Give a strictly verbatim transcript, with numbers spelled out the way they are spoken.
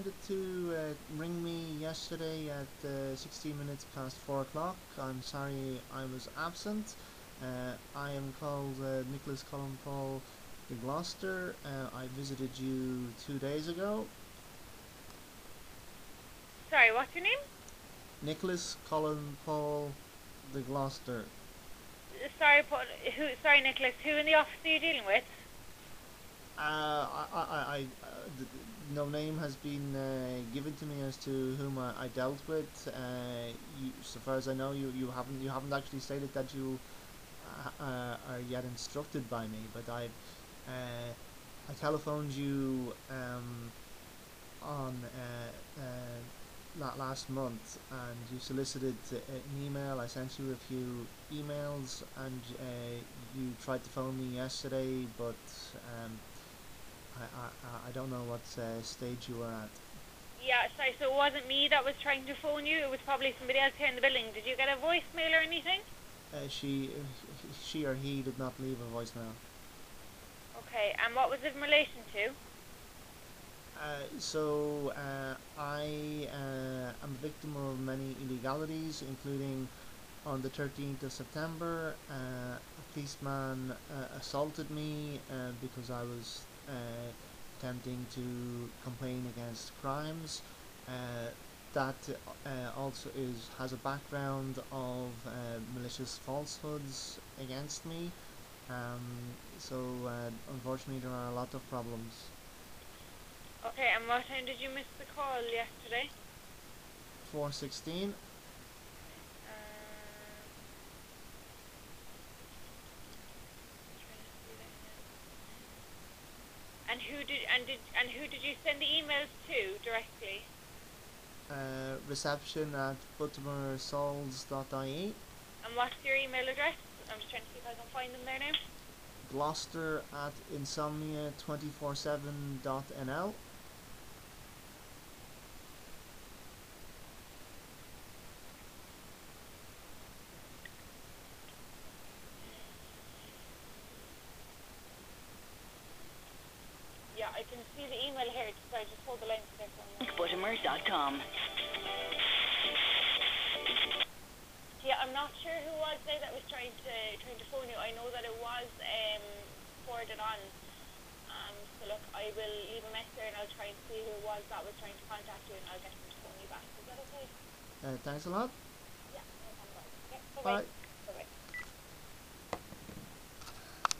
wanted to uh, ring me yesterday at uh, sixteen minutes past four o'clock. I'm sorry I was absent. Uh, I am called uh, Nicholas Cullen Paul de Gloucester. Uh, I visited you two days ago. Sorry, what's your name? Nicholas Cullen Paul de Gloucester. Uh, Sorry, Paul, who? Sorry, Nicholas. Who in the office are you dealing with? Uh, I, I, I, uh, th- no name has been uh, given to me as to whom I, I dealt with. Uh, you, so far as I know, you, you haven't you haven't actually stated that you uh, uh, are yet instructed by me. But I uh, I telephoned you um, on uh, uh, last month, and you solicited uh, an email. I sent you a few emails, and uh, you tried to phone me yesterday, but. Um, I, I, I don't know what uh, stage you were at. Yeah, sorry, so it wasn't me that was trying to phone you. It was probably somebody else here in the building. Did you get a voicemail or anything? Uh, she, she or he did not leave a voicemail. Okay, and what was it in relation to? Uh, so uh, I uh, am a victim of many illegalities, including on the thirteenth of September, uh, a policeman uh, assaulted me uh, because I was uh, attempting to complain against crimes. Uh, that uh, also is has a background of uh, malicious falsehoods against me. Um, so uh, unfortunately, there are a lot of problems. Okay, and what time did you miss the call yesterday? four sixteen. Okay, um, trying to see that now. And who did and did and who did you send the emails to directly? Uh, reception at buttermoresols dot I E. And what's your email address? I'm just trying to see if I can find them there now. Gloucester at insomnia two four seven dot N L. Yeah, I can see the email here. So I just hold the line for there for a moment. buttermere dot com. Yeah, I'm not sure who was there that was trying to trying to phone you. I know that it was um, forwarded on. Um, so look, I will leave a message there and I'll try and see who it was that was trying to contact you and I'll get them to phone you back. Is that okay? Uh, thanks a lot. Yeah, no problem. Okay, bye bye. Bye.